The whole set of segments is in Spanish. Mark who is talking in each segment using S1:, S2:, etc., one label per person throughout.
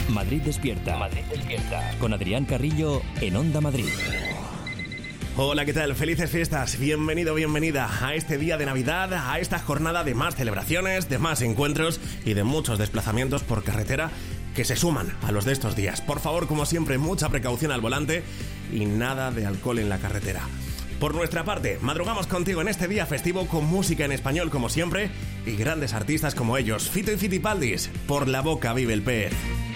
S1: Madrid Despierta. Madrid Despierta. Con Adrián Carrillo en Onda Madrid.
S2: Hola, ¿qué tal? Felices fiestas. Bienvenido, bienvenida a este día de Navidad, a esta jornada de más celebraciones, de más encuentros y de muchos desplazamientos por carretera que se suman a los de estos días. Por favor, como siempre, mucha precaución al volante y nada de alcohol en la carretera. Por nuestra parte, madrugamos contigo en este día festivo con música en español como siempre y grandes artistas como ellos, Fito y Fitipaldis. Por la boca vive el pez.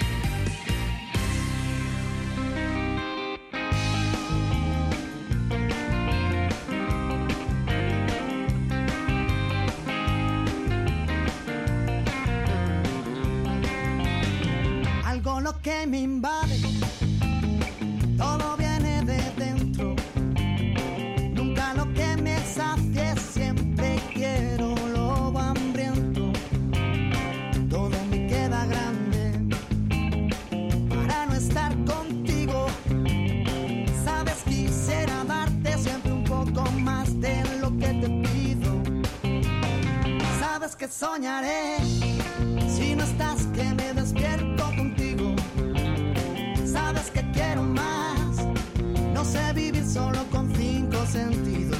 S3: Algo lo que me invade, todo viene de dentro. Nunca lo que me sacie, siempre quiero lobo hambriento. Todo me queda grande para no estar contigo. Sabes, quisiera darte siempre un poco más de lo que te pido. Sabes que soñaré si no estás, que me despierto contigo. Sabes que quiero más, no sé vivir solo con 5 sentidos.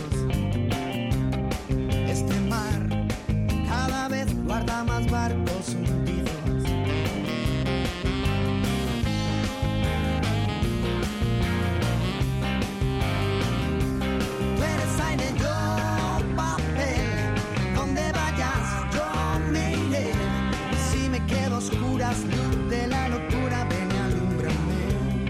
S3: Este mar cada vez guarda más barcos hundidos. Tú eres aire, yo papel, donde vayas yo me iré. Si me quedo a oscuras, luz de la locura, ven y alúmbrame.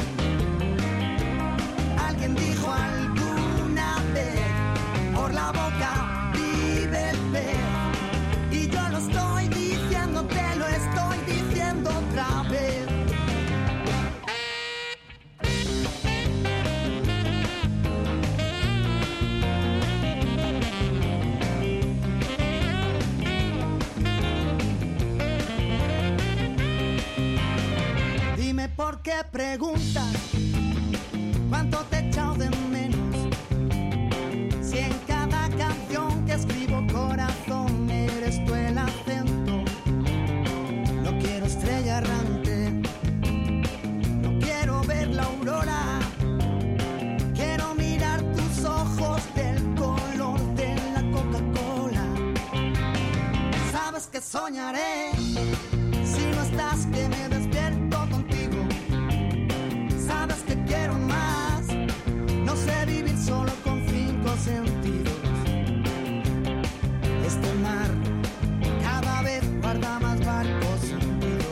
S3: Alguien dijo alguna vez, por la boca vive el pez. Y yo lo estoy diciendo, te lo estoy diciendo otra vez. Dime por qué preguntas cuánto te he echado de menos. Si en cada canción que escribo, corazón, eres tú el acento. No quiero estrella errante, no quiero ver la aurora. Quiero mirar tus ojos del color de la Coca-Cola. Sabes que soñaré si no estás, que me despierto contigo. Sabes que quiero más, no sé vivir solo con 5 sentidos. Este mar cada vez guarda más barcos hundidos.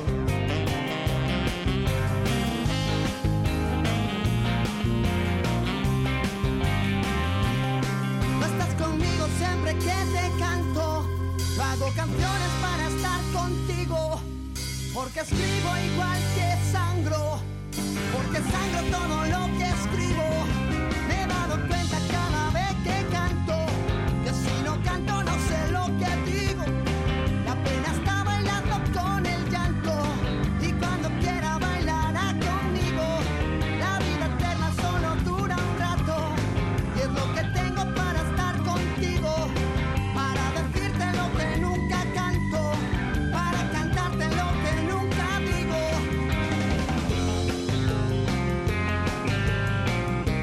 S3: No estás conmigo siempre que te canto. Yo hago canciones para estar contigo, porque escribo igual que sangro, porque sangro todo lo que escribo. Me he dado cuenta cada vez que canto, que si no canto no sé lo que digo. La pena está bailando con el llanto, y cuando quiera bailará conmigo. La vida eterna solo dura un rato, y es lo que tengo para estar contigo, para decirte lo que nunca canto, para cantarte lo que nunca digo.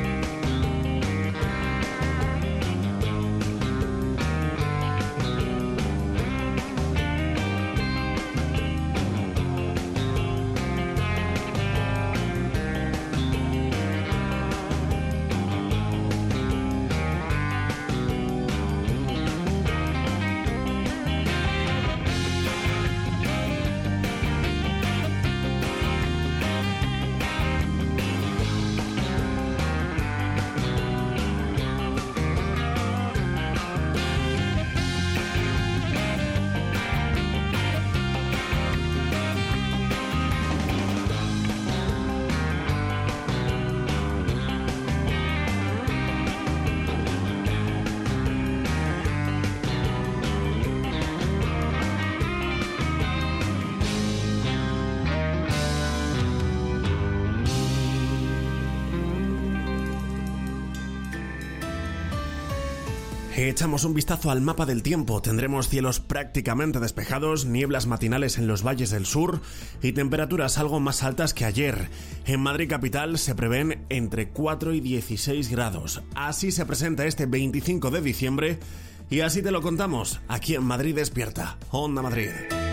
S2: Echamos un vistazo al mapa del tiempo. Tendremos cielos prácticamente despejados, nieblas matinales en los valles del sur y temperaturas algo más altas que ayer. En Madrid capital se prevén entre 4 y 16 grados. Así se presenta este 25 de diciembre y así te lo contamos aquí en Madrid Despierta, Onda Madrid.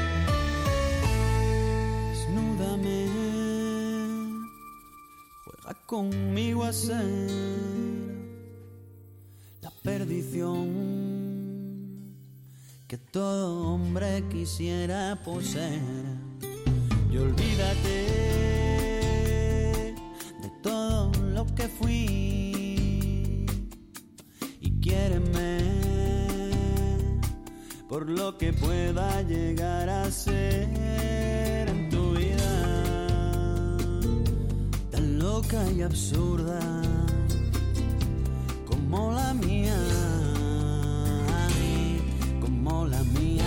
S3: Desnúdame, juega conmigo a ser la perdición que todo hombre quisiera poseer. Y olvídate de todo lo que fui y quiéreme por lo que pueda llegar a ser en tu vida, tan loca y absurda como la mía, como la mía.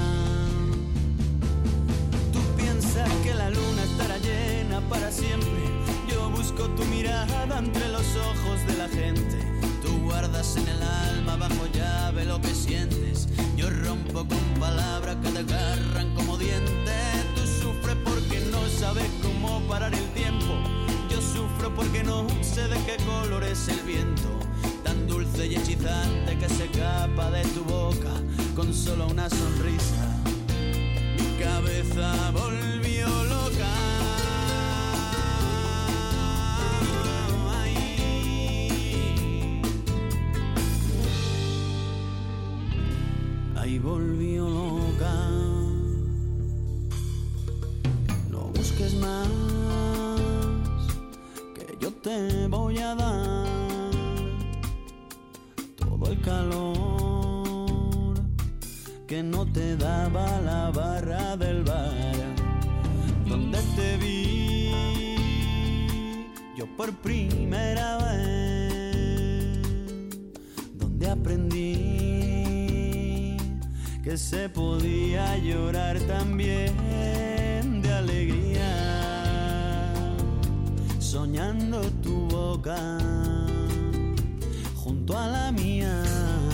S3: Tú piensas que la luna estará llena para siempre. Yo busco tu mirada entre los ojos de la gente. Tú guardas en el alma bajo llave lo que sientes. Yo rompo con palabras que te agarran como dientes. Tú sufres porque no sabes cómo parar el tiempo. Yo sufro porque no sé de qué color es el viento, tan dulce y hechizante que se escapa de tu boca con solo una sonrisa. Mi cabeza volvió loca. Ahí volvió loca. No busques más, que yo te voy a dar todo el calor que no te daba la barra del bar donde te vi yo por primera vez, donde aprendí que se podía llorar también de alegría, soñando tu boca junto a la mía,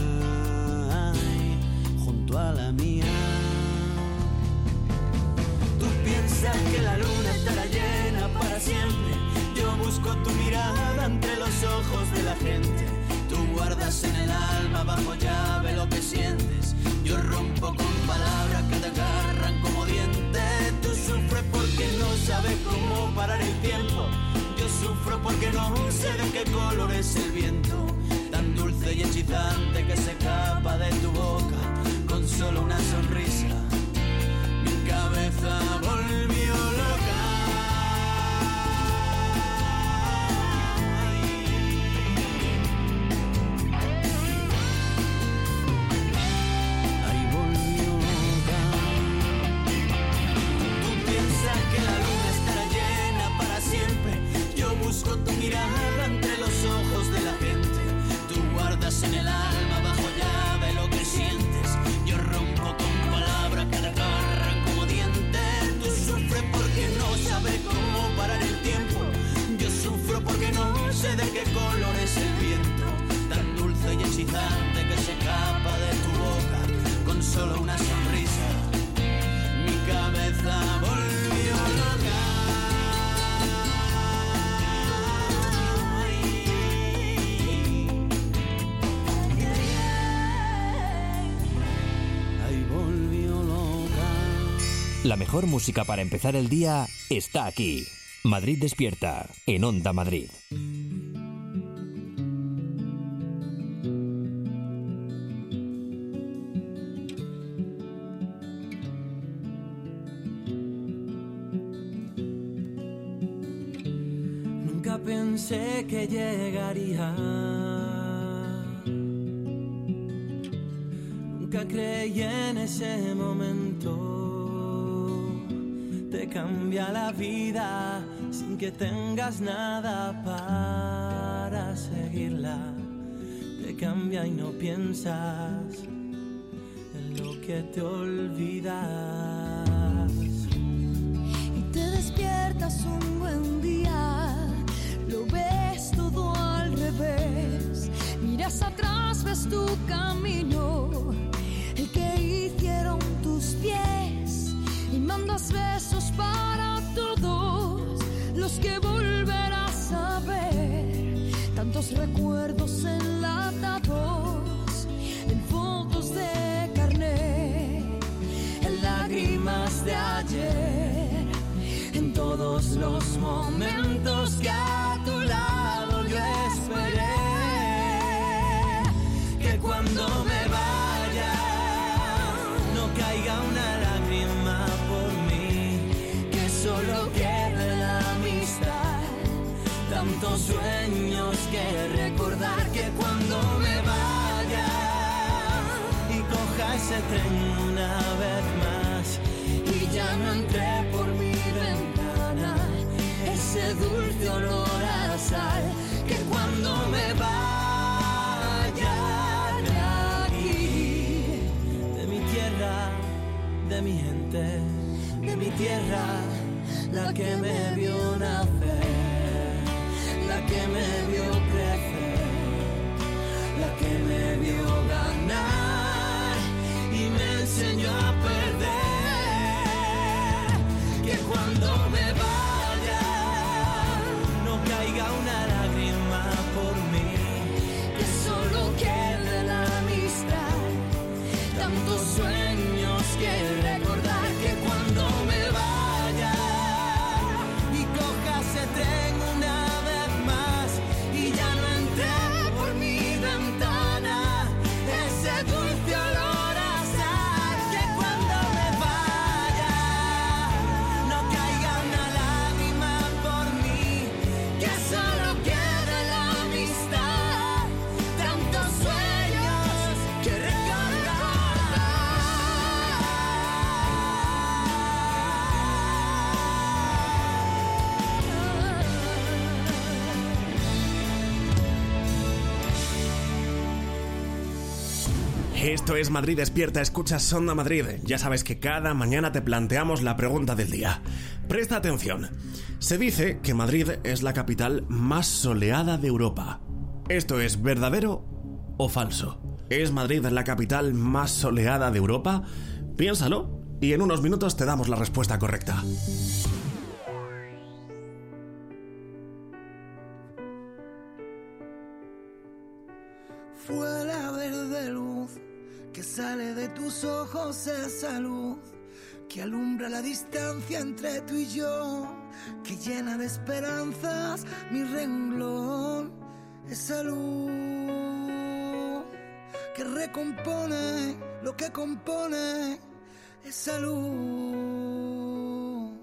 S3: junto a la mía. Tú piensas que la luna estará llena para siempre. Yo busco tu mirada entre los ojos de la gente. Tú guardas en el alma bajo llave lo que sientes. Yo rompo con palabras que te agarran como dientes. Tú sufres porque no sabes cómo parar el tiempo. Yo sufro porque no sé de qué color es el viento, tan dulce y hechizante que se escapa de tu boca con solo una sonrisa. Mi cabeza volvió loca. Ahí volvió loca. Tú piensas que la luna estará llena para siempre. Yo busco tu mirada entre los ojos de la gente. Tú guardas en el alma bajo llave lo que sientes. Yo rompo con palabras que te agarran como dientes. Tú sufres porque no sabes cómo parar el tiempo. Yo sufro porque no sé de qué color es el viento, tan dulce y hechizante que se escapa de tu boca con solo una sonrisa. Mi cabeza volvió loca.
S1: La mejor música para empezar el día está aquí. Madrid Despierta, en Onda Madrid.
S3: Nunca pensé que llegaría. Nunca creí en ese momento. Te cambia la vida sin que tengas nada para seguirla. Te cambia y no piensas en lo que te olvidas.
S4: Y te despiertas un buen día, lo ves todo al revés. Miras atrás, ves tu camino más besos para todos los que volverás a ver. Tantos recuerdos enlatados en fotos de carnet, en lágrimas de ayer, en todos los momentos que a tu lado yo esperé. Que cuando me vaya no caiga una lágrima por mí, que solo quede la amistad, tantos sueños que recordar. Que cuando me vaya y coja ese tren una vez más y ya no entré por mi ventana ese dulce olor a sal. Que cuando me vaya de aquí, de mi tierra, de mi gente, de mi tierra, la que me vio nacer, la que me vio crecer, la que me vio ganar y me enseñó a perder. Que cuando me vaya no caiga una lágrima por mí, que solo quede la amistad, tantos sueños que recordar. Que cuando me vaya y coja ese tren una vez más y ya no entré por mi ventana ese dulce olor a sal. Que cuando me vaya no caiga una lágrima por mí, que solo quede la amistad, tantos sueños que
S2: Esto es Madrid Despierta, escuchas Onda Madrid. Ya sabes que cada mañana te planteamos la pregunta del día. Presta atención. Se dice que Madrid es la capital más soleada de Europa. ¿Esto es verdadero o falso? ¿Es Madrid la capital más soleada de Europa? Piénsalo y en unos minutos te damos la respuesta correcta.
S3: Fue la verde luz que sale de tus ojos, esa luz que alumbra la distancia entre tú y yo, que llena de esperanzas mi renglón, esa luz que recompone lo que compone, esa luz.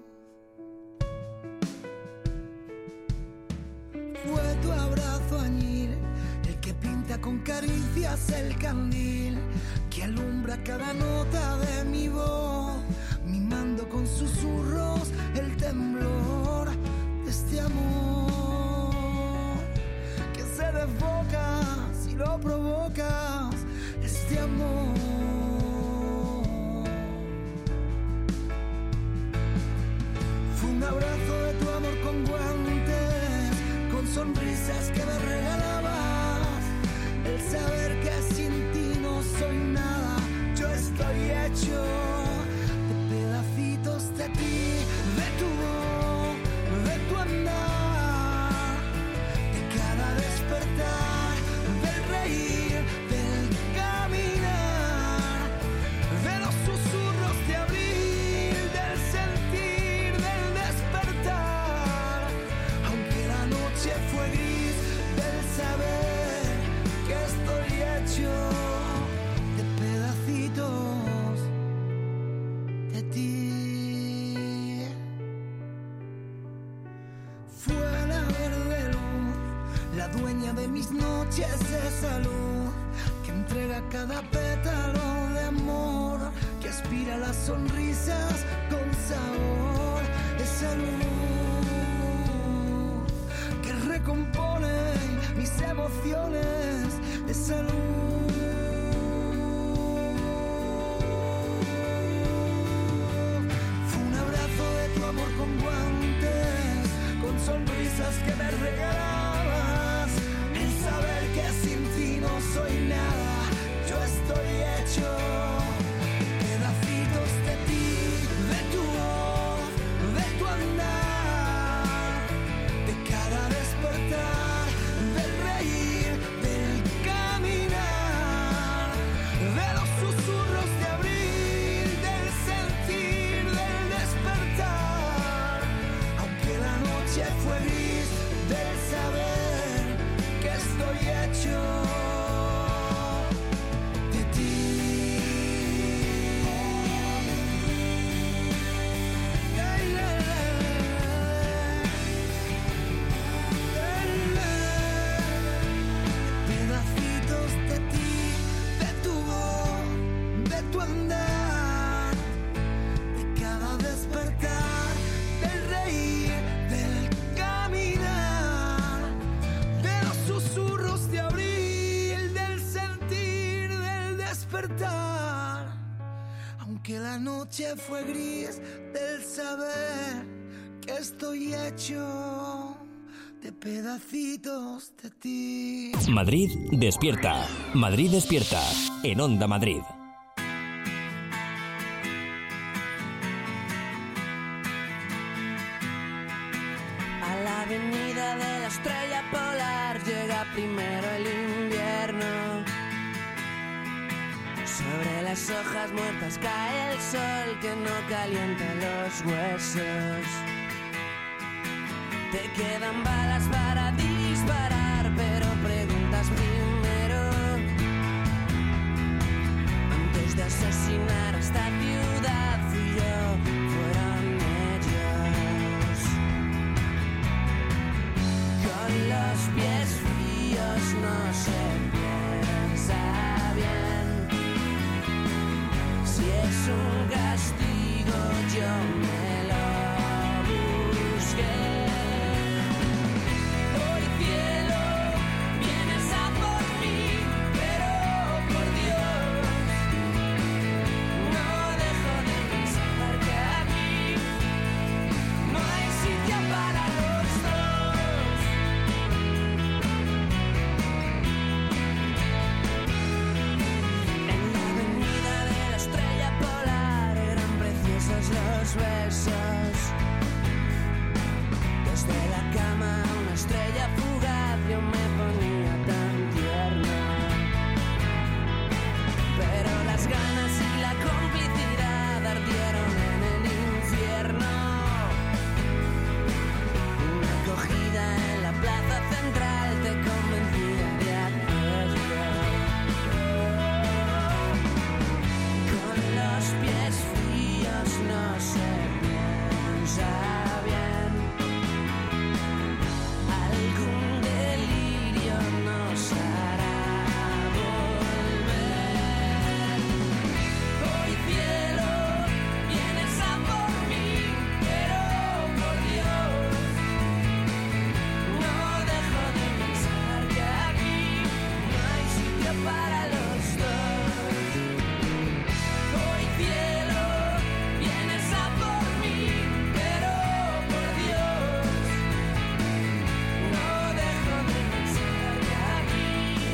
S3: Fue tu abrazo añil el que pinta con caricias el candil, que alumbra cada nota de mi voz, mimando con susurros el temblor de este amor que se desboca si lo provocas, este amor. Fue un abrazo de tu amor con guantes, con sonrisas que me regalabas, el saber que sin ti no soy nada, yo estoy hecho de pedacitos de ti, de tu voz, de tu andar, de cada despertar, del reír, del caminar, de los susurros de abril, del sentir, del despertar, aunque la noche fue gris, del saber que estoy hecho de pedacitos de ti. Fue la verde luz, la dueña de mis noches, esa luz que entrega cada pétalo de amor, que aspira las sonrisas con sabor, esa luz que recompone mis emociones, esa luz. Fue un abrazo de tu amor con guantes, con sonrisas que me regalabas, el saber que sin ti no soy nada, yo estoy hecho pedacitos de ti.
S5: noche fue gris del saber que estoy hecho de pedacitos de ti.
S1: Madrid despierta. Madrid despierta. En Onda Madrid.
S4: A la avenida de la estrella polar llega primero el invierno. Sobre las hojas muertas cae el sol que no calienta los huesos. Te quedan balas para disparar, pero preguntas primero. Antes de asesinar a esta ciudad, fui yo, fueron ellos. Con los pies fríos no se piensa bien. Si es un castigo, yo me lo busqué. Hoy cielo, vienes a por mí, pero por Dios, no dejo de pensar que aquí no hay sitio para los dos. En la avenida de la estrella polar eran preciosos los besos. Desde la cama una estrella fugaz yo me ponía tan tierno. Pero las ganas y la complicidad ardieron en el infierno. Una acogida en la plaza central te convencía de hacerlo. Con los pies fríos no se piensa bien. Algún delirio nos hará volver. Hoy cielo, vienes a por mí, pero por Dios, no dejo de pensar que aquí no hay sitio para los dos. Hoy cielo, vienes a por mí, pero por Dios, no dejo de pensar que aquí.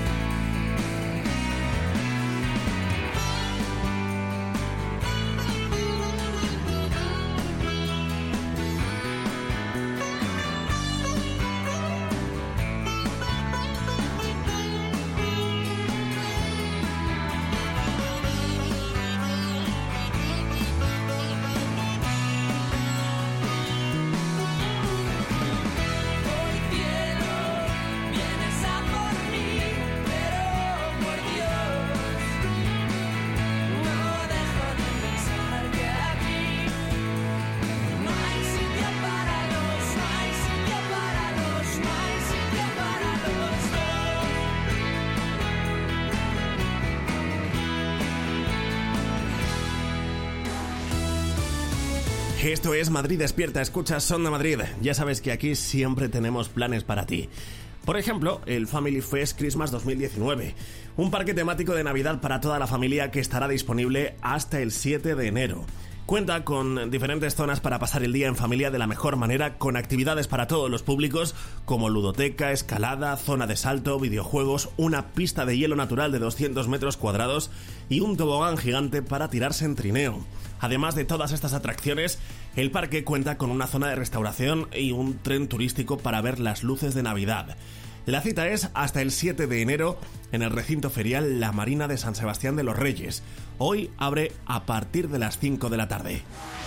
S4: Hoy cielo, vienes a por mí, pero por Dios, no dejo de pensar que aquí no hay sitio para los, no hay sitio para los, no hay sitio para los dos.
S2: Esto es Madrid Despierta, escuchas Onda Madrid. Ya sabes que aquí siempre tenemos planes para ti. Por ejemplo, el Family Fest Christmas 2019, un parque temático de Navidad para toda la familia que estará disponible hasta el 7 de enero. Cuenta con diferentes zonas para pasar el día en familia de la mejor manera, con actividades para todos los públicos como ludoteca, escalada, zona de salto, videojuegos, una pista de hielo natural de 200 metros cuadrados y un tobogán gigante para tirarse en trineo. Además de todas estas atracciones, el parque cuenta con una zona de restauración y un tren turístico para ver las luces de Navidad. La cita es hasta el 7 de enero en el recinto ferial La Marina de San Sebastián de los Reyes. Hoy abre a partir de las 5 de la tarde.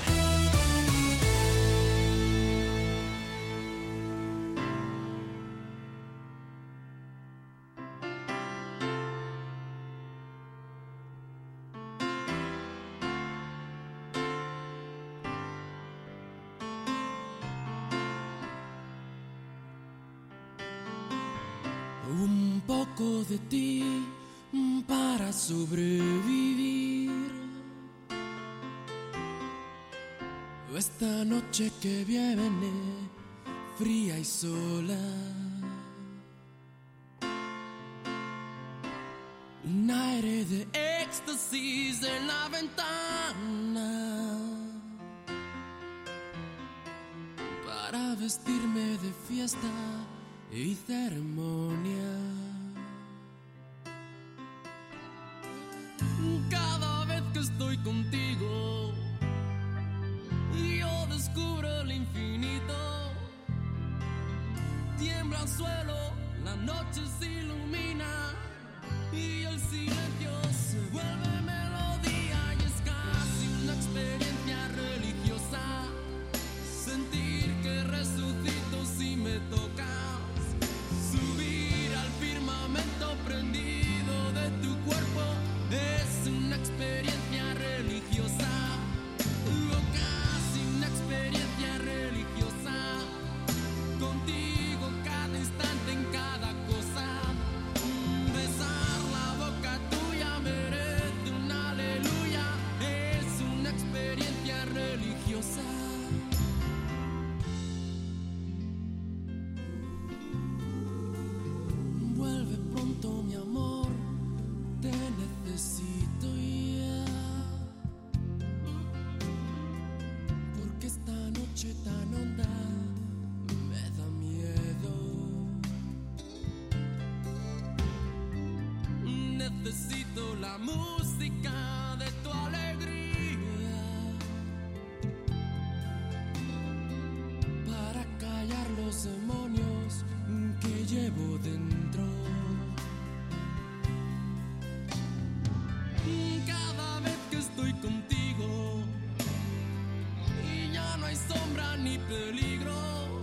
S6: Un poco de ti para sobrevivir. Esta noche que viene, fría y sola. un aire de éxtasis en la ventana para vestirme de fiesta y ceremonia. Cada vez que estoy contigo, yo descubro el infinito. Tiembla el suelo, la noche se ilumina y el silencio se vuelve melodía. Y es casi una experiencia religiosa sentir que resucito si me tocas, subir al firmamento prendido de tu cuerpo. Es una experiencia religiosa, o casi una experiencia religiosa. Contigo cada instante, en cada cosa. Besar la boca tuya merece un aleluya. Es una experiencia religiosa. Vuelve pronto, mi amor, te necesito ya, porque esta noche tan honda me da miedo. Necesito la música de tu alegría para callar los demonios que llevo dentro. Cada vez que estoy contigo y ya no hay sombra ni peligro,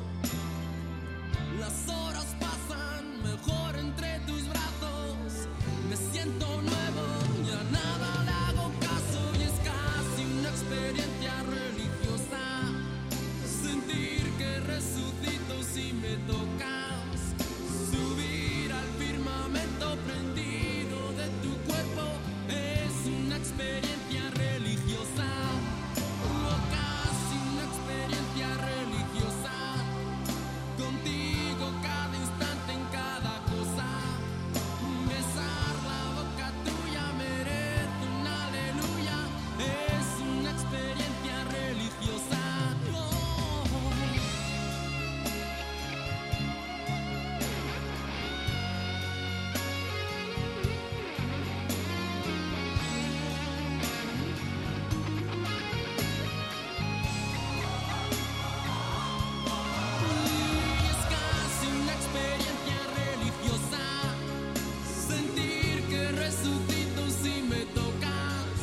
S6: las horas pasan mejor entre tus brazos. Me siento nuevo, ya nada le hago caso. Y es casi una experiencia religiosa sentir que resucito si me tocas, subir al firmamento prendido de tu cuerpo. Es una experiencia religiosa, o casi una experiencia religiosa. Contigo cada instante, en cada cosa. Besar la boca tuya merece un aleluya. Es una experiencia religiosa. Es casi una experiencia religiosa sentir que resucito si me tocas,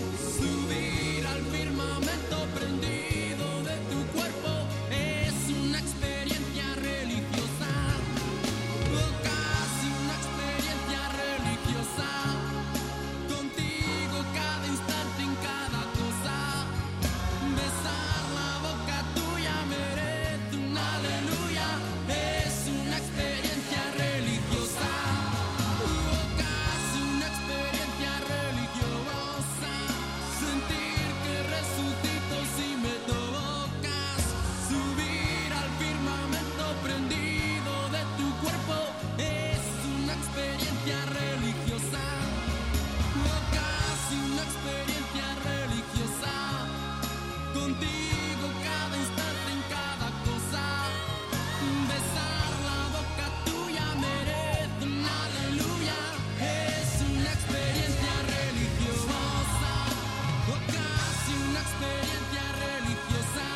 S6: subir al firmamento prendido de tu cuerpo. Es una experiencia religiosa, o casi una experiencia religiosa. Contigo cada instante, en cada cosa. Besar la boca tuya merece un aleluya. Es una experiencia religiosa, o casi una experiencia religiosa. Sentir que resucito si me tocas, subir al firmamento prendido de tu cuerpo. Es una experiencia religiosa, o casi una experiencia religiosa. Contigo cada instante, en cada cosa. Besar la boca tuya merece un aleluya. Es una experiencia religiosa, o casi una experiencia religiosa.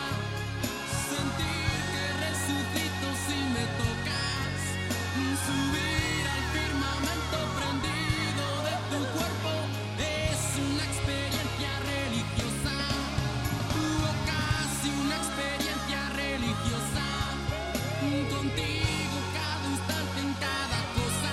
S6: Sentir que resucito si me tocas, subir al firmamento prendido de tu cuerpo. Es una experiencia religiosa, o casi una experiencia religiosa. Contigo cada instante, en cada cosa.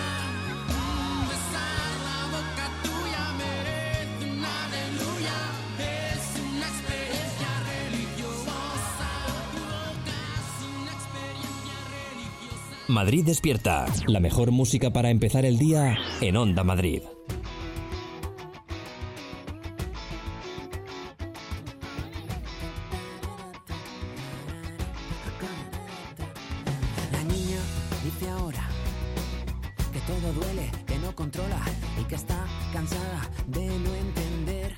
S6: Besar la boca tuya merece un aleluya. Es una experiencia religiosa, o casi una experiencia religiosa.
S1: Madrid despierta. La mejor música para empezar el día en Onda Madrid.
S7: La niña dice ahora que todo duele, que no controla y que está cansada de no entender.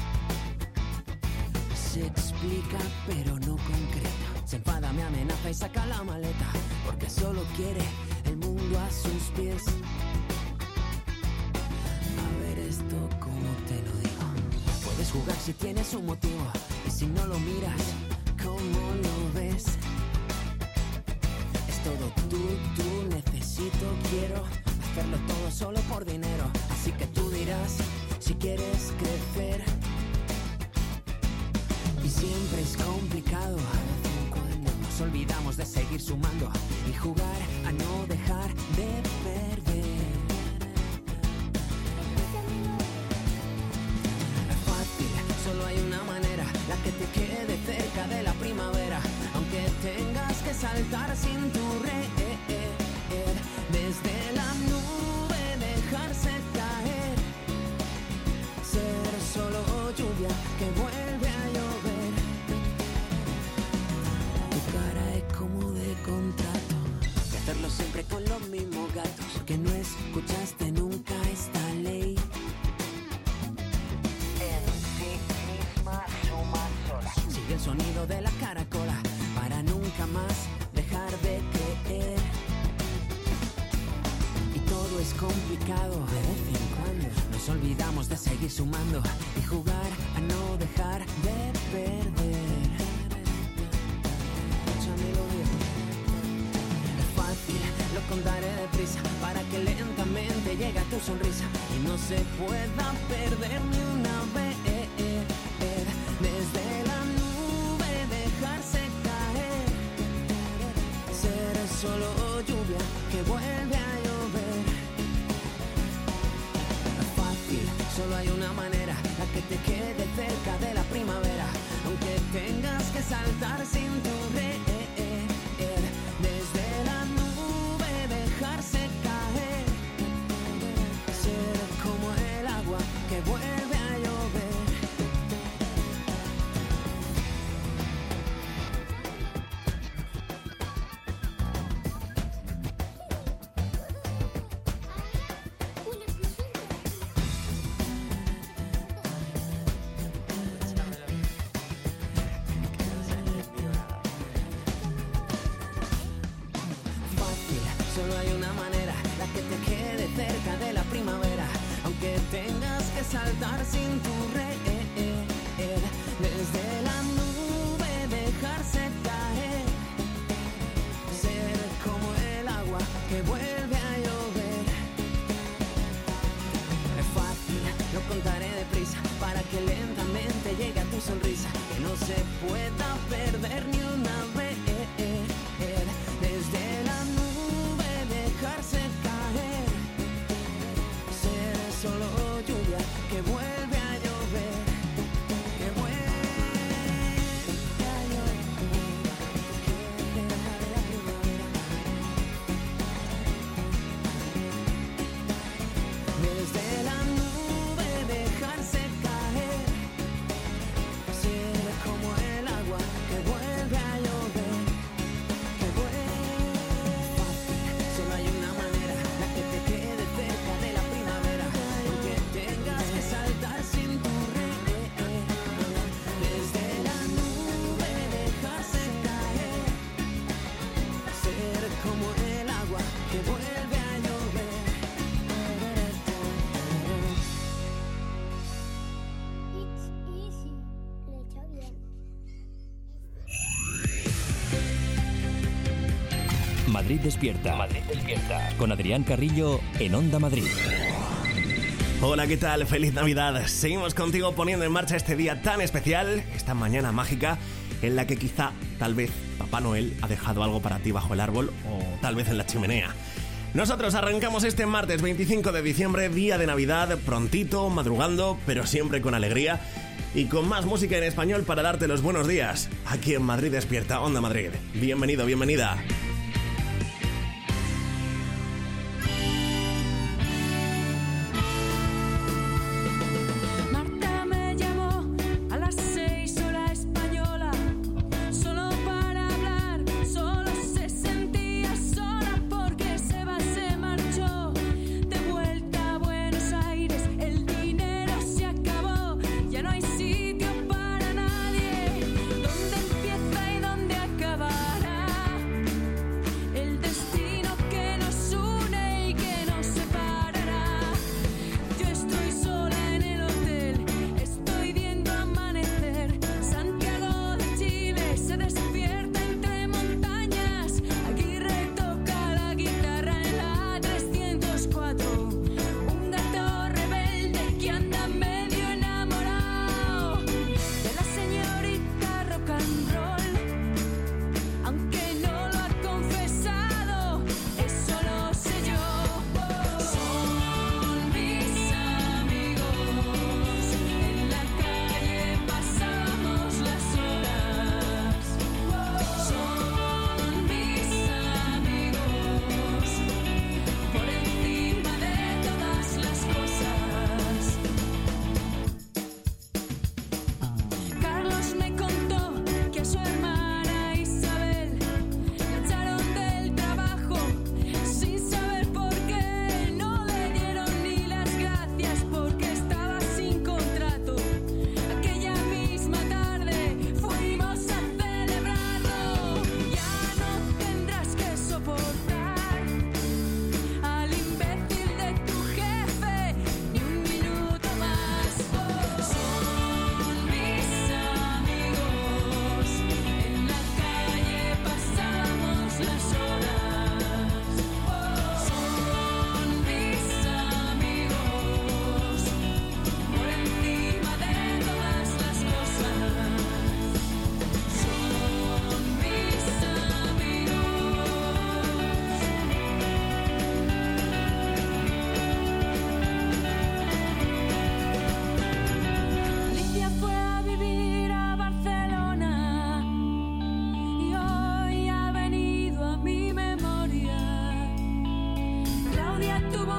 S7: Se explica pero no concreta, se enfada, me amenaza y saca la maleta, porque solo quiere el mundo a sus pies. A ver esto, ¿cómo te lo digo? Puedes jugar si tienes un motivo, y si no lo miras, ¿cómo lo ves? Es todo tú, necesito, quiero hacerlo todo solo por dinero. Así que tú dirás si quieres crecer. Y siempre es complicado, a vez en cuando nos olvidamos de seguir sumando y jugar a no dejar de perder. Es fácil, solo hay una manera, la que te quede cerca de la primavera, aunque tengas que saltar sin tu red. Desde la nube dejarse caer, ser solo lluvia que vuelve a llover. Tu cara es como de contrato, de hacerlo siempre con los mismos gatos, que no escuchaste nunca esta ley. En sí misma suma sola, sigue el sonido de la caracola para nunca más dejar de creer. Todo es complicado, de vez en cuando nos olvidamos de seguir sumando y jugar a no dejar de perder. Escúchame lo viejo. Es fácil, lo contaré deprisa para que lentamente llegue a tu sonrisa y no se pueda perder ni una vez. Desde la nube dejarse caer, ser solo lluvia que vuelve a llover. Solo hay una manera, la que te quede cerca de la primavera, aunque tengas que saltar sin tu red. Desde la nube dejarse caer, ser como el agua que vuelve a llover. Solo hay una manera, la que te quede cerca de la primavera, aunque tengas que saltar sin tu red. Desde la nube dejarse caer, ser como el agua que vuelve a llover. Es fácil, lo contaré deprisa para que lentamente llegue a tu sonrisa, que no se pueda perder ni una vez. Desde la nube dejarse caer, ser solo lluvia que vuelve a llover, que vuelve a llover, que deja de la primavera. Desde la nube dejarse caer, ser como el agua que vuelve a llover, que vuelve. Solo hay una manera, la que te quede cerca de la primavera, aunque tengas que saltar sin tu red. Desde la nube dejarse caer, ser como el agua que vuelve a llover.
S8: It's easy, lo he hecho bien.
S1: Madrid despierta. Madrid despierta. Con Adrián Carrillo en Onda Madrid.
S2: Hola, ¿qué tal? ¡Feliz Navidad! Seguimos contigo poniendo en marcha este día tan especial, esta mañana mágica, en la que quizá, tal vez, Papá Noel ha dejado algo para ti bajo el árbol o tal vez en la chimenea. Nosotros arrancamos este martes 25 de diciembre, día de Navidad, prontito, madrugando, pero siempre con alegría y con más música en español para darte los buenos días. Aquí en Madrid despierta, Onda Madrid. Bienvenido, bienvenida.
S9: Marta me llamó a las 6 hora española, solo para hablar, solo se sentía sola porque Seba se marchó.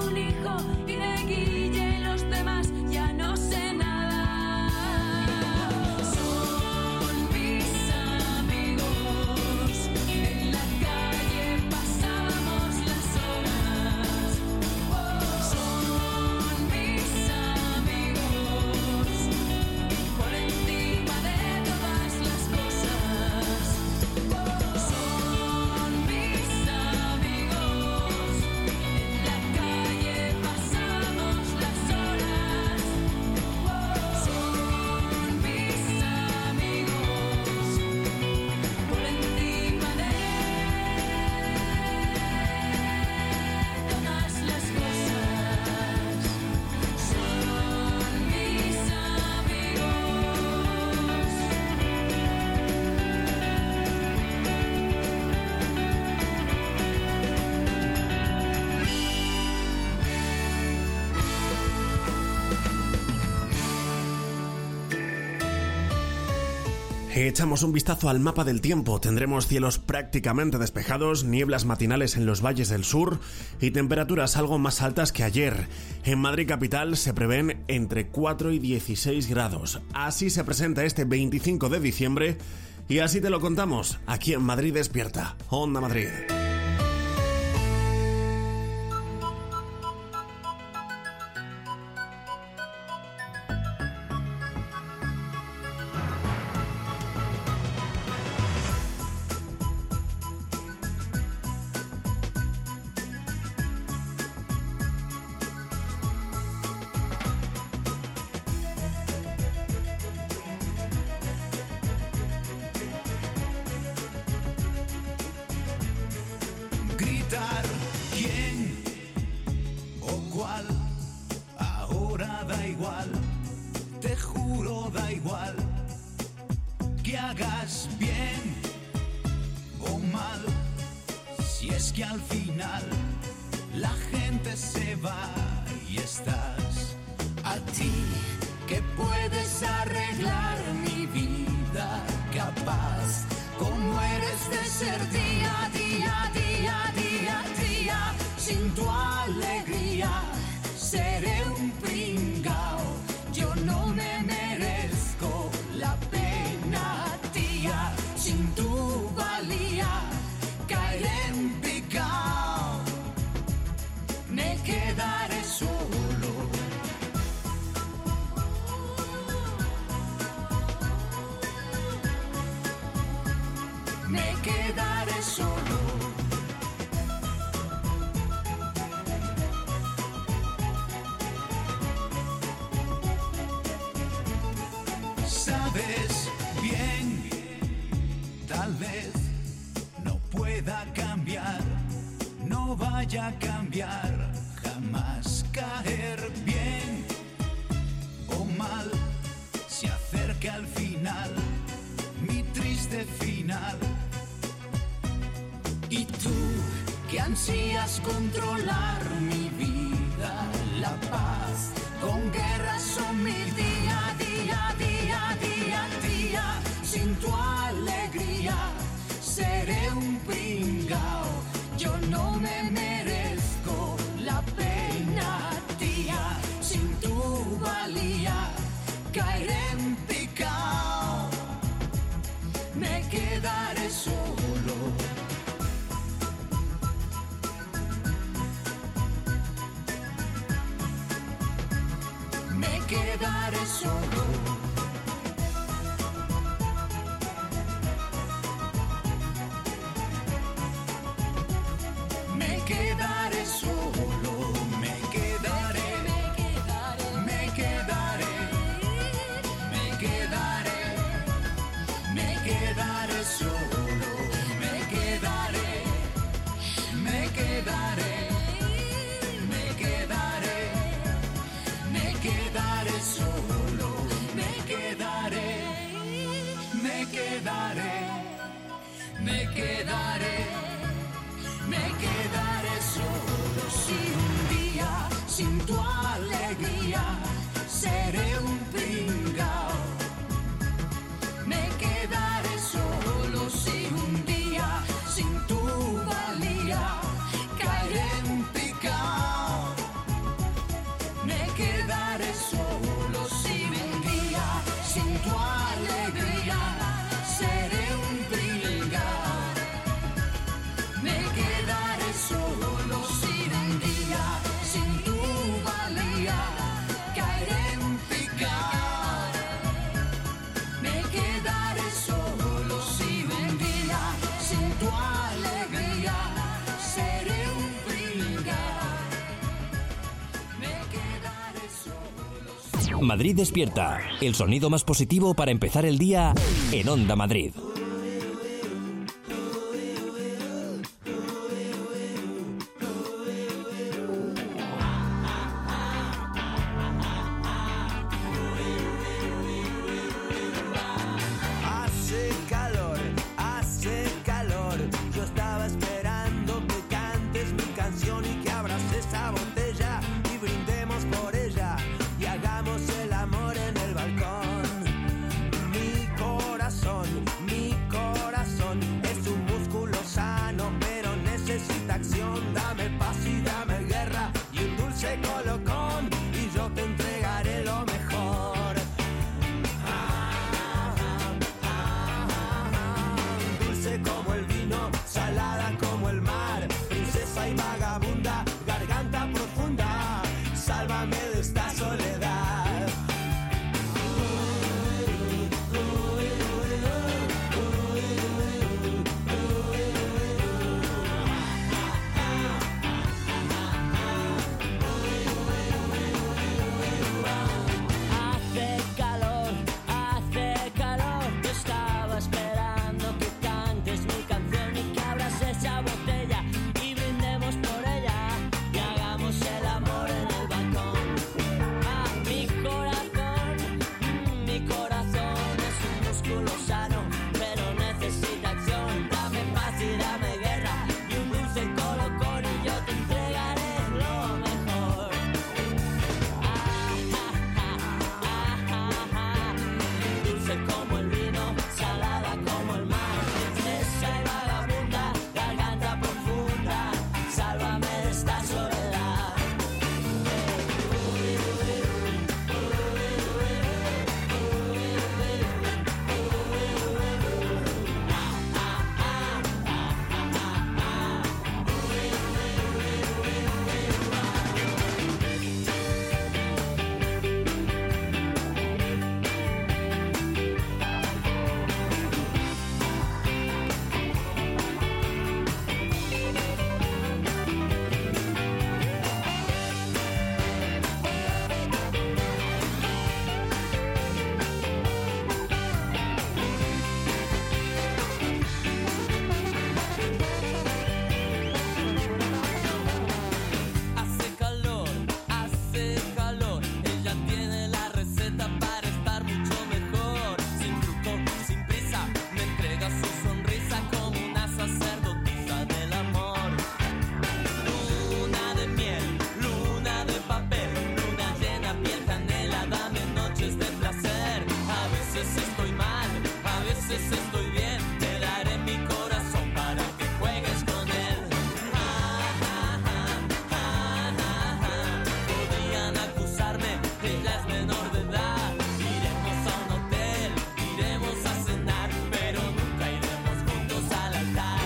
S9: un hijo y de Guille y los demás ya no sé nada. Son mis amigos, en la calle pasamos las horas. Son mis amigos, por encima de todas las cosas. Son mis amigos, en la calle pasamos las horas. Son mis amigos, por encima de todas las cosas. Son mis
S2: Echamos un vistazo al mapa del tiempo. Tendremos cielos prácticamente despejados, nieblas matinales en los valles del sur y temperaturas algo más altas que ayer. En Madrid capital se prevén entre 4 y 16 grados. Así se presenta este 25 de diciembre y así te lo contamos aquí en Madrid Despierta, Onda Madrid.
S10: Gritar quién o cuál, ahora da igual, te juro da igual, que hagas bien o mal, si es que al final la gente se va y estás a ti, que puedes arreglar mi vida, capaz como eres de ser día a día, día a día, día, sin tu alegría seré un pringao, yo no me merezco la pena, tía, sin tu valía caeré en picao, me quedaré solo. Me quedaré solo. Sabes bien, tal vez no pueda cambiar, no vaya a cambiar, jamás caer bien o mal, se acerca al final, mi triste final. Y tú, que ansías controlar mi vida, la paz, con guerras son mi día, día, día, día, día, sin tu alegría seré un pringao, yo no me merezco la pena, tía, sin tu valía caeré en picao, me quedaré solo. Me quedaré solo. Me quedaré solo. Me quedaré. Me quedaré. Me quedaré. Me quedaré solo. Me quedaré. Me quedaré. Me quedaré. Me quedaré solo.
S1: Madrid Despierta, el sonido más positivo para empezar el día en Onda Madrid.
S4: Hace calor, yo estaba esperando que cantes mi canción y que abras esa botella y brindemos por ella y hagamos el amor en el balcón. Mi corazón es un músculo sano, pero necesita acción. Dame paz y dame guerra y un dulce colocón y yo te entregaré lo mejor. Dulce como el vino, salada como el mar, princesa y vagabunda, garganta profunda, sálvame de esta soledad. Hace calor, yo estaba esperando que cantes mi canción y que abras esa botella y brindemos por ella y hagamos el amor en el balcón. Mi corazón es un músculo sano, pero necesita acción. Dame paz y dame guerra y un dulce colocón y yo te entregaré lo mejor. Dulce como el vino, salada como el mar, princesa y vagabunda, garganta profunda, sálvame de esta soledad. Hace calor, ella tiene la receta para estar mucho mejor. Sin truco, sin prisa, me entrega su sonrisa como una sacerdotisa del amor. Luna de miel, luna de papel, luna llena, piel canela, dame noches de placer. A veces estoy mal, a veces estoy bien, te daré mi corazón para que juegues con él. Podrían acusarme, ella es menor de edad. Iremos a un hotel, iremos a cenar, pero nunca iremos juntos al altar.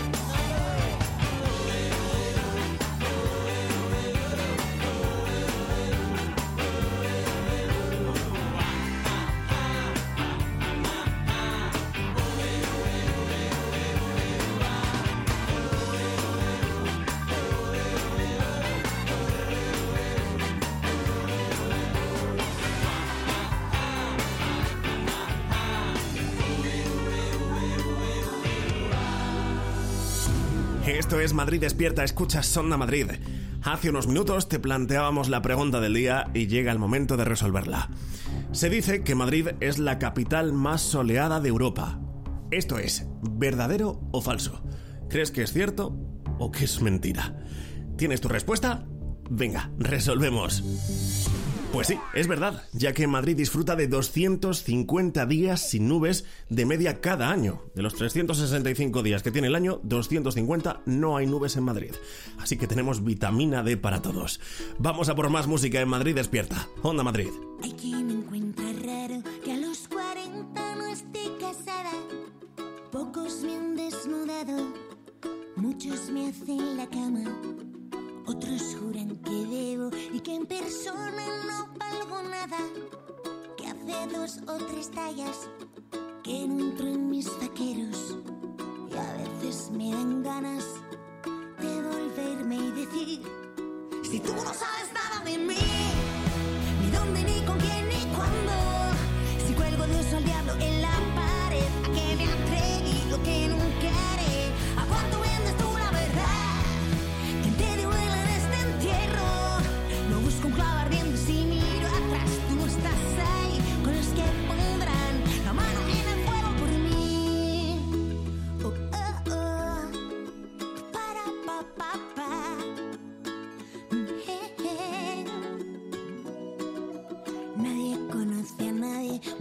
S2: Esto es Madrid Despierta, escuchas Onda Madrid. Hace unos minutos te planteábamos la pregunta del día y llega el momento de resolverla. Se dice que Madrid es la capital más soleada de Europa. Esto es, ¿verdadero o falso? ¿Crees que es cierto o que es mentira? ¿Tienes tu respuesta? Venga, resolvemos. Pues sí, es verdad, ya que Madrid disfruta de 250 días sin nubes de media cada año. De los 365 días que tiene el año, 250 no hay nubes en Madrid. Así que tenemos vitamina D para todos. Vamos a por más música en Madrid Despierta. Onda Madrid.
S11: Hay quien encuentra raro que a los 40 no esté casada. Pocos me han desnudado, muchos me hacen la cama. Otros juran que debo y que en persona no valgo nada. Que hace 2 o 3 tallas que no entro en mis vaqueros. Y a veces me dan ganas de volverme y decir: si tú no sabes nada de mí, ni dónde, ni con quién, ni cuándo,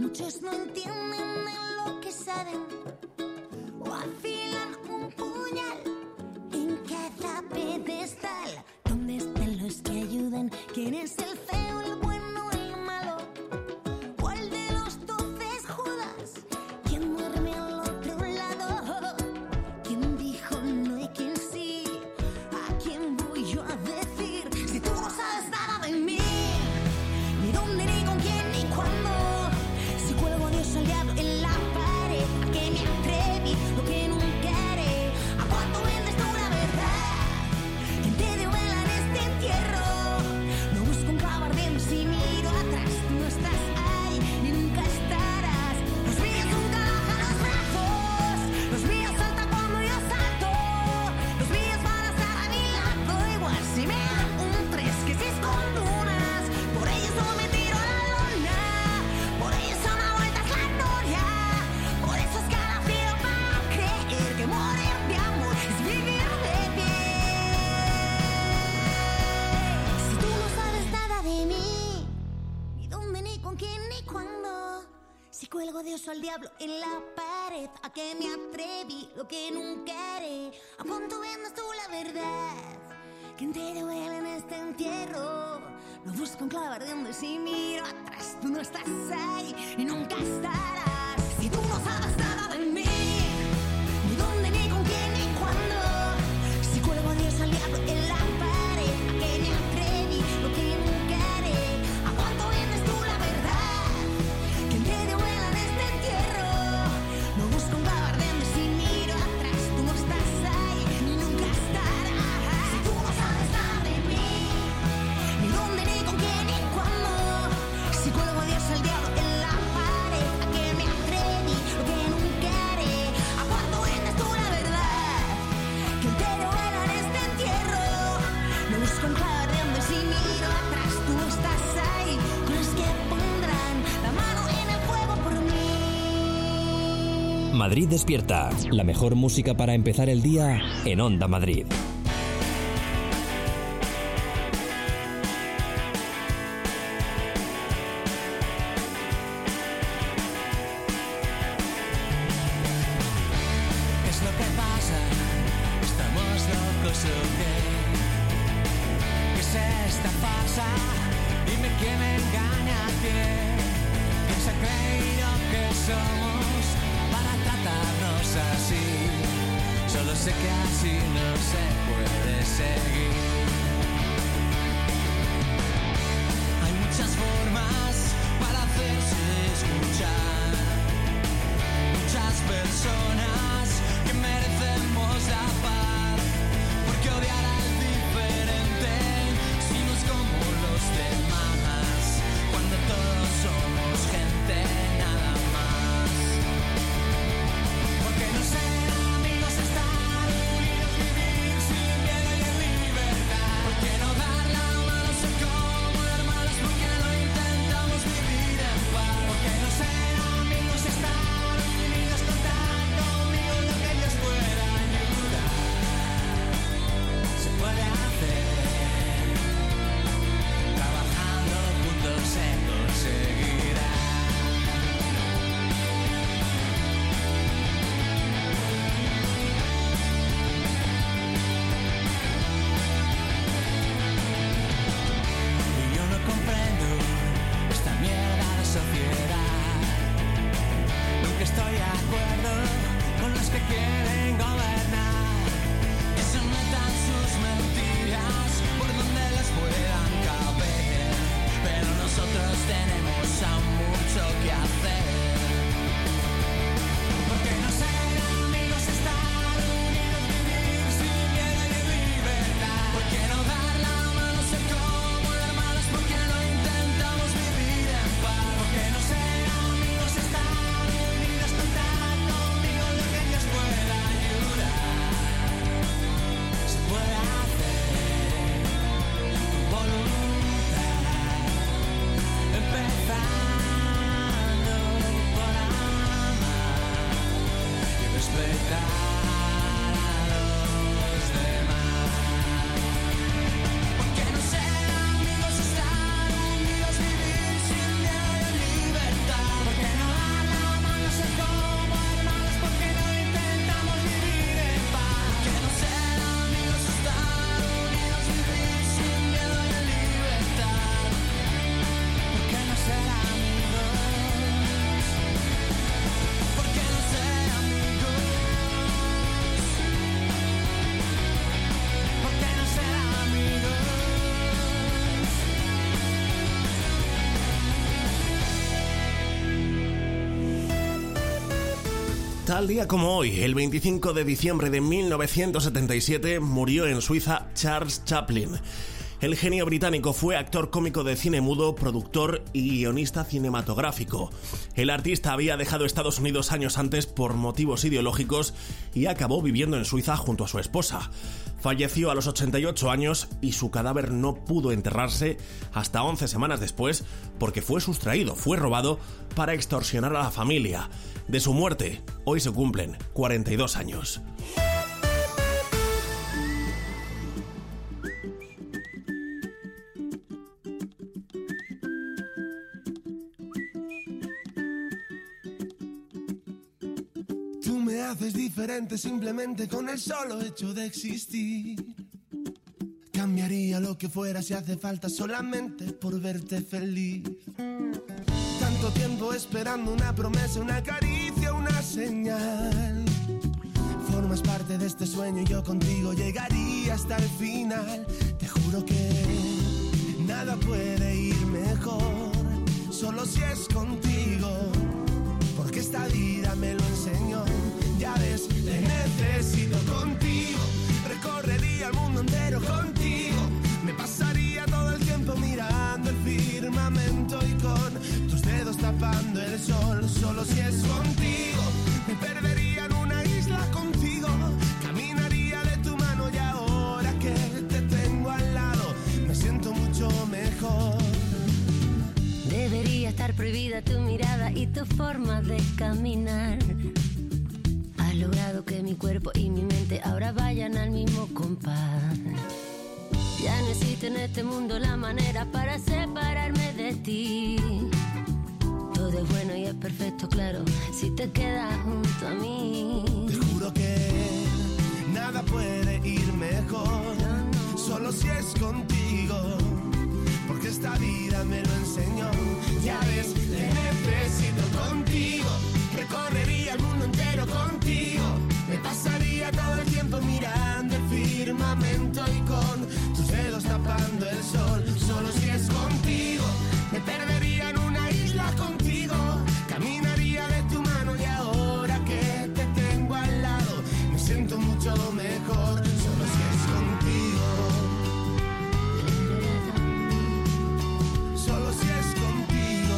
S11: Muchos no entienden de lo que saben o afilan un puñal en cada pedestal. ¿Dónde están los que ayudan? ¿Quién es el feo, el bueno, el malo? ¿Cuál de los 12 es Judas? ¿Quién duerme al otro lado? ¿Quién dijo no y quién sí? ¿A quién voy yo a decir? Si tú no sabes nada de mí, ni dónde, ni con quién, ni cuándo. Si cuelgo a Dios al diablo en la pared, ¿a qué me atreví? Lo que nunca haré. ¿A cuánto vendes tú la verdad? ¿Quién te dio vela en este entierro? No busco un clavo ardiendo si miro atrás. Tú no estás ahí, ni nunca estarás. Los míos nunca bajan los brazos. Los míos saltan cuando yo salto. Los míos van a estar a mi lado. Igual si me dan un 3 que 6 con dunas. Por ellos no me tiro a la lona. Por ellos a una vuelta es la gloria. Por eso es cada frío para creer que morir de amor es vivir de pie. Si tú no sabes nada de mí, ni dónde, ni con quién, ni cuándo. Si cuelgo a Dios o al diablo en la pared, ¿a qué me atreví? Lo que nunca haré. ¿A cuánto vendes tú la verdad? ¿Quién te duele en este entierro? No busco un clavo ardiendo y si miro atrás, tú no estás ahí y nunca estarás. Si tú no sabes nada de mí, ni dónde, ni con quién, ni cuándo. Si cuelgo a Dios al diablo en la pared, ¿a qué me atreví? Lo que nunca haré. ¿A cuánto vendes tú la verdad? ¿Quién te dio vela en este entierro? No busco un clavo ardiendo y si miro atrás, tú no estás ahí ni nunca estarás. Si tú no sabes nada de mí, ni dónde, ni con quién, ni cuándo. Si cuelgo a Dios al diablo en la pared, ¿a qué me atreví? Lo que nunca haré. ¿A cuánto vendes tú la verdad? ¿Quién te dio vela en este entierro? No busco un clavo ardiendo y si miro atrás, tú no estás ahí con los que pondrán la mano en el fuego por mí.
S1: Madrid Despierta, la mejor música para empezar el día en Onda Madrid.
S4: ¿Qué es lo que pasa? ¿Estamos locos o qué? ¿Qué es esta farsa? Dime quién me engaña a quién. ¿Quién se ha creído que somos para tratarnos así? Solo sé que así no se puede seguir. Hay muchas formas para hacerse escuchar. Muchas personas que merecemos la paz. Porque odiar al diferente si no es como los demás. Cuando todos somos gente nada más. Porque no ser amigos, estar unidos, vivir sin miedo y en libertad. Porque no dar la mano, ser como hermanos. Porque no intentamos vivir en paz. Porque no ser amigos, estar unidos, contar conmigo
S2: Tal día como hoy, el 25 de diciembre de 1977, murió en Suiza Charles Chaplin. El genio británico fue actor cómico de cine mudo, productor y guionista cinematográfico. El artista había dejado Estados Unidos años antes por motivos ideológicos y acabó viviendo en Suiza junto a su esposa. Falleció a los 88 años y su cadáver no pudo enterrarse hasta 11 semanas después porque fue sustraído, fue robado para extorsionar a la familia. De su muerte, hoy se cumplen 42 años.
S5: Tú me haces diferente simplemente con el solo hecho de existir. Cambiaría lo que fuera si hace falta solamente por verte feliz. Tanto tiempo esperando una promesa, una caricia, una señal. Formas parte de este sueño y yo contigo llegaría hasta el final. Te juro que nada puede ir mejor, solo si es contigo. Porque esta vida me lo enseñó. Ya ves, te necesito contigo. Recorrería el mundo entero contigo. Me pasaría todo el tiempo mirando el firmamento y con tus dedos tapando el sol. Solo si es contigo. Me perdería en una isla contigo. Caminaría de tu mano y ahora que te tengo al lado me siento mucho mejor.
S12: Debería estar prohibida tu mirada y tu forma de caminar. Has logrado que mi cuerpo y mi mente ahora vayan al mismo compás. Ya no existe en este mundo la manera para separarme de ti. Todo es bueno y es perfecto, claro, si te quedas junto a mí.
S5: Te juro que nada puede ir mejor, solo si es contigo. Porque esta vida me lo enseñó. Ya ves, te necesito contigo. Recorrería el mundo entero contigo. Me pasaría todo el tiempo mirando el firmamento y con tus dedos tapando el sol. Solo si es contigo. Me perdería en una isla contigo. Caminaría de tu mano y ahora que te tengo al lado me siento mucho mejor. Solo si es contigo. Solo si es contigo.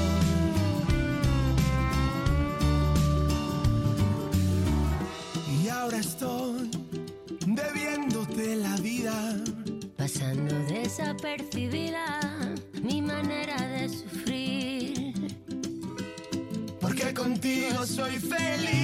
S5: Y ahora estoy bebiéndote la vida,
S12: pasando desapercibida mi manera de sufrir.
S5: porque contigo soy feliz.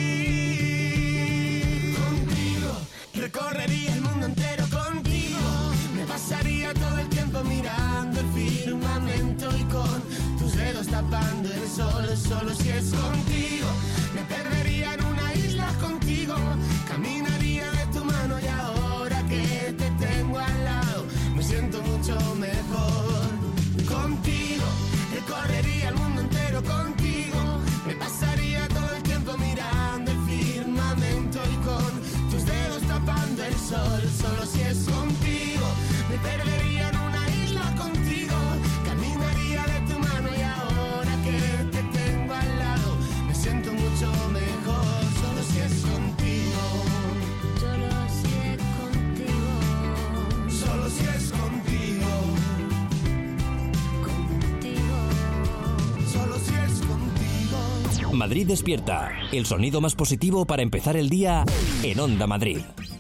S5: Contigo recorrería el mundo entero contigo. Me pasaría todo el tiempo mirando el firmamento y con tus dedos tapando el sol. Solo si es contigo. Me perdería en una isla contigo. Caminaría de tu mano y ahora que te tengo al lado me siento mucho mejor. Contigo recorrería el mundo entero contigo. Me pasaría todo el tiempo mirando el firmamento y con tus dedos tapando el sol. Solo si es contigo. Me perdería en una isla contigo. Caminaría de tu mano y ahora que te tengo al lado me siento mucho mejor. Solo si es contigo.
S12: Solo si es contigo.
S5: Solo si es contigo.
S12: Contigo.
S5: Solo si es contigo.
S1: Madrid despierta, el sonido más positivo para empezar el día en Onda Madrid.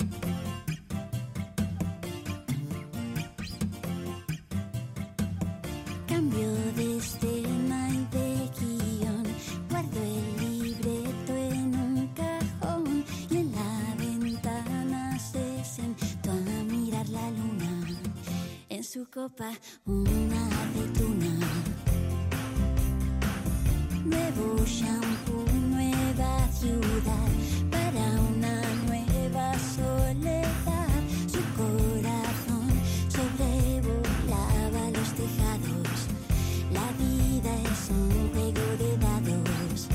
S11: Cambio de escena y de guión. Guardo el libreto en un cajón y en la ventana se sentó a mirar la luna. En su copa una aceituna. Nuevo shampoo, nueva ciudad para una nueva soledad. Su corazón sobrevolaba los tejados. La vida es un juego de dados.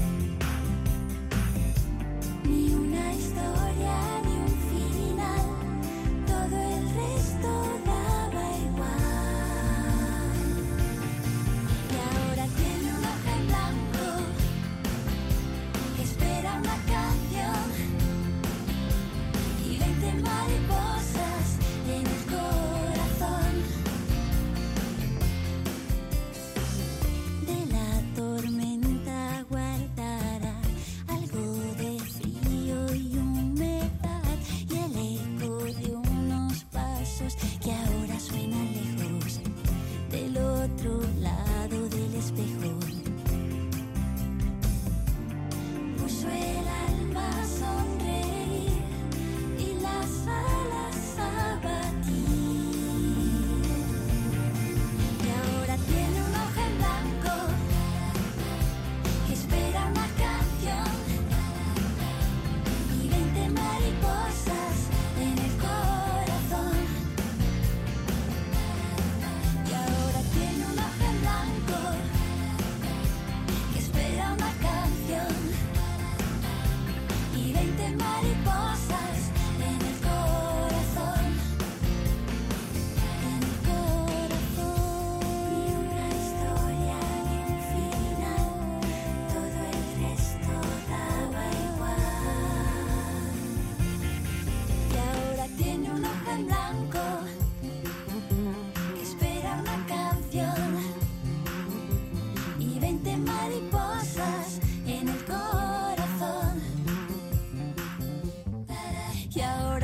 S11: Ni una historia, ni un final. Todo el resto daba igual. Y ahora tiene un hoja en blanco. Espera una canción.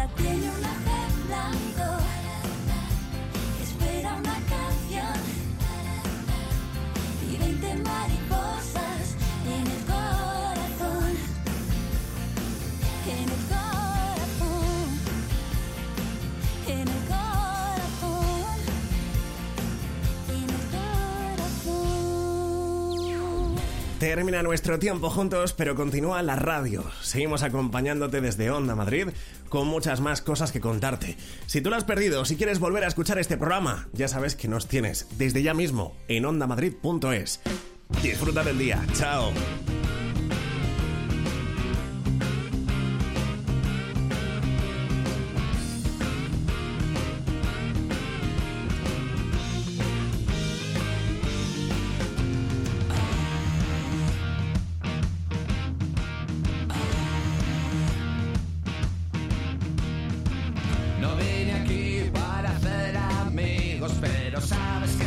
S13: ella tiene un ángel blanco que espera una canción y 20 mariposas en el corazón, en el corazón, en el corazón, en el corazón.
S2: Termina nuestro tiempo juntos, pero continúa la radio. Seguimos acompañándote desde Onda Madrid con muchas más cosas que contarte. Si tú lo has perdido, si quieres volver a escuchar este programa, ya sabes que nos tienes desde ya mismo en ondamadrid.es. Disfruta del día. Chao.
S10: No vine aquí para hacer amigos, pero sabes que